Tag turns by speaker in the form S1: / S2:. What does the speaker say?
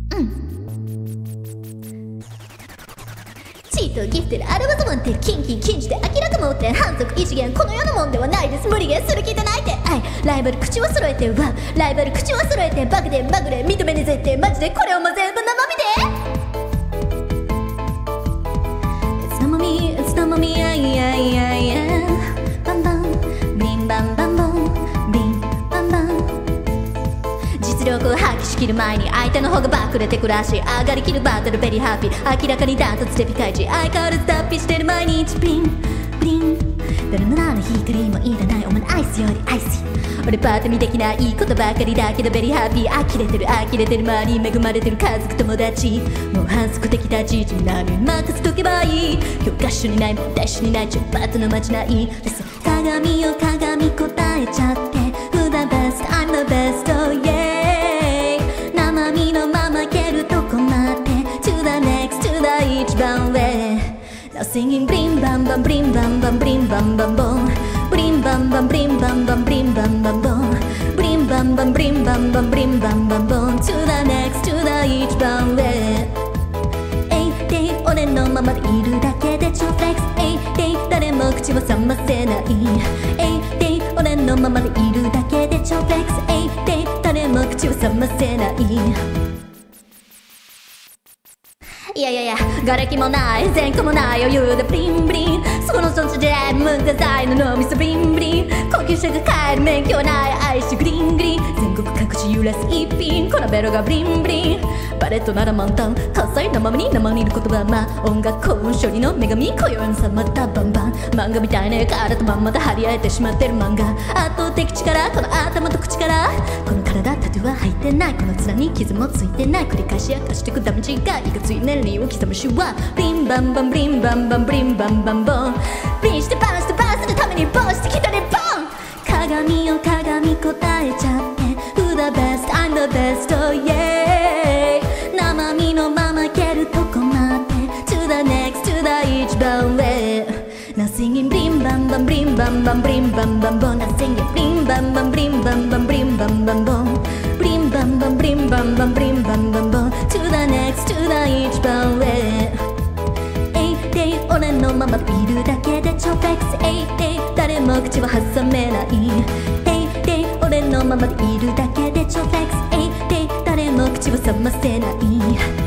S1: チートギフテルアルバゾモンってキンキン禁じて明らかもって反則異次元この世のもんではないです。無理ゲーする気でないってライバル口を揃えてわライバル口を揃えてバグでまぐれ認めねぜってマジでこれをもう全部生身でいつの間にいつの間にバンバンビンバンバンボンビンバンバン実力を発揮しきる前に相手の方がバクれてくらし上がりきるバトルベリーハッピー明らかにダントツでピカイチ相変わらず脱皮してる毎日ピンブリン誰の名の光もいらないお前のアイスよりアイス俺パートにできないことばかりだけどベリーハッピー呆れてる周りに恵まれてる家族友達もう反則的立ち位置になるに任せとけばいい教科書にない問題集にないちょっとバトのまじない鏡よ鏡答えちゃってWho the best I'm the best oh yeah 生身のまま蹴るとこまで To the next to the 一番上Now singing brim bam bam brim bam bam brim bam bam bom brim bam bam brim bam bam brim bam bam bom brim bam bam brim bam bam brim bam bam bom To the next to the 一番上で俺のままでいるだけで超フレックスで誰も口を覚ませないで俺のままでいるだけで超フレックスで誰も口を覚ませないいやいやいや、瓦礫もない前科もない余裕でブリンブリンそこの存在で無駄剤の脳みそブリンブリン高級車が買える免許はない愛してグリングリン全国各地揺らす一品このベロがブリンブリンバレットなら満タン関西のままに生にいる言葉まあ音楽幸運処理の女神今宵さまたバンバン漫画みたいな体とまんまで張り合えてしまってる漫画圧倒的力この頭と口からこの体タトゥーは入ってないこの面に傷もついてない繰り返し明かしてくダメージがいかつい年齢を刻む手話ブリンバンバンブリンバンバンブリンバンバンボンブリンしてバンしてバンするためにボンしてきたねボン鏡よ鏡答えちゃって Who the best I'm the best oh yeah 生身のまま蹴るとこまで To the next to the 一番上 Now singing ブリンバンバンブリンバンバンブリンバンバンボン Now singing ブリンバンバンブリンバンバンブリンバンバンボンブリンバンバンブリンバンバンブリンバンバンボン To the next to the 一番上俺のままでいるだけで超フレックス誰も口は挟めない俺のままでいるだけで超フレックス誰も口を覚ませない